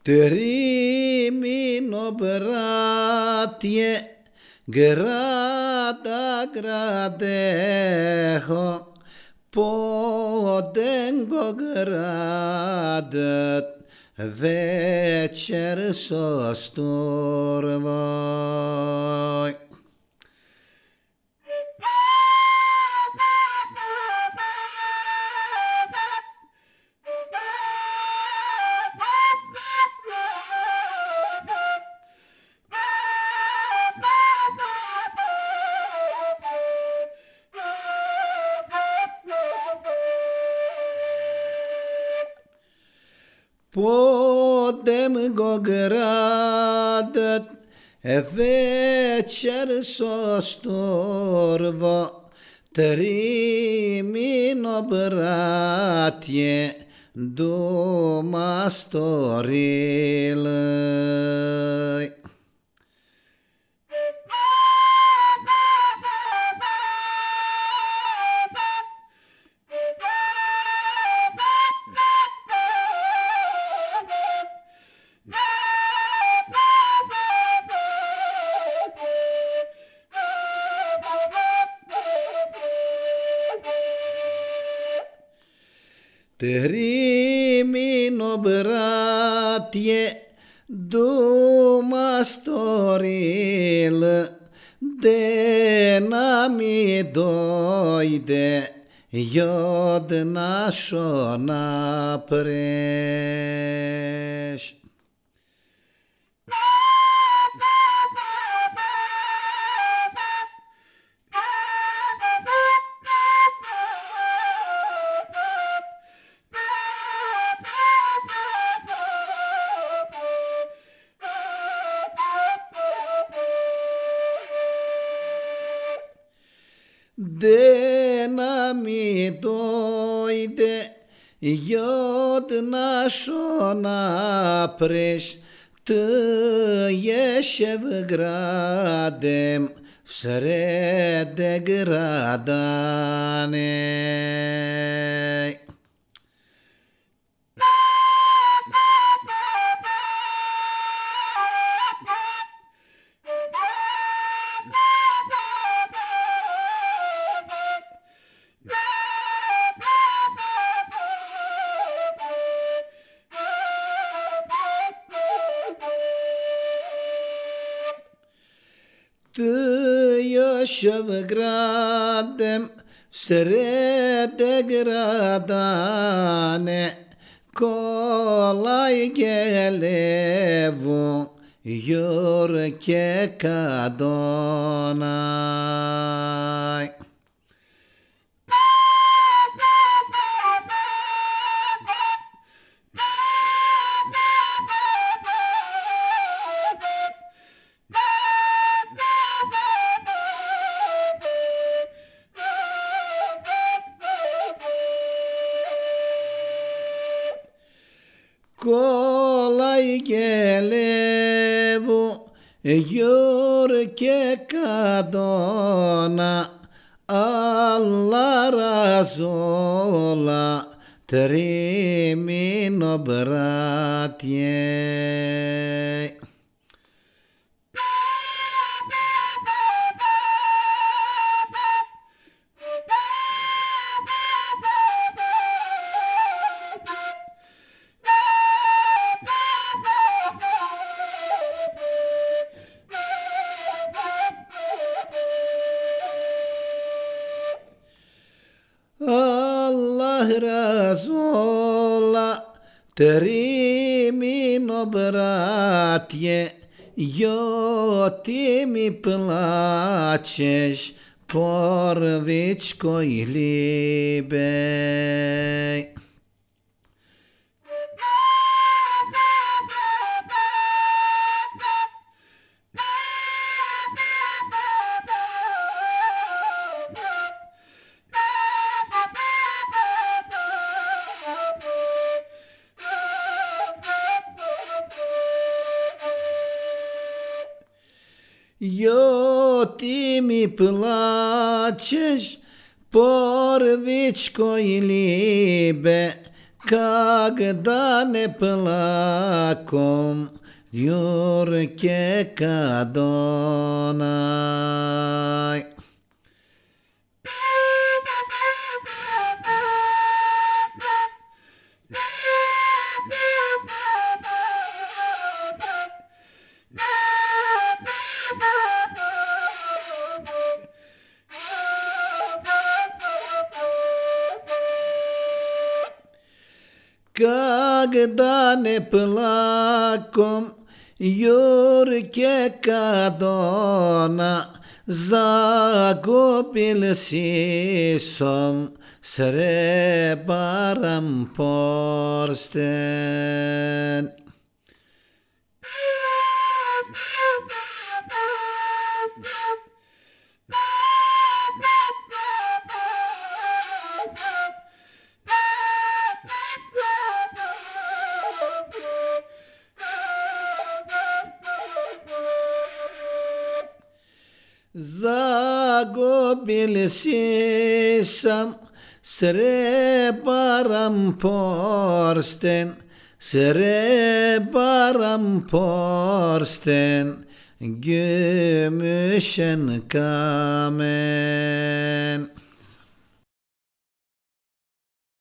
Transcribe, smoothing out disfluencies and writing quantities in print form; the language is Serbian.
Trimino bratie, grada gradeho, podengo gradet, večer so storvoj. Podem go gradet, večer so storvo, trimino bratje doma storili. Trimino bratje doma storil, de nami dojde jod našo napreš. De nami dojde jod našo napreš, tješev gradem v srede gradane. Tješev gradem v srede gradane, kolaj gelevu jurke kadonaj. Kolaj gelevu jurke kadona, Allah razola trimino bratje. Allah razola trimino bratje, jo ti mi plačeš porvičko i libej. Jo ti mi plačeš porvičko i libe, Kagdane plakom Jurke kadonaj. Когда не плаком Юрке кадона Загубил сисом Сребаром порстен. Загубил сисом Srebaram porsten, gümüşen kamen.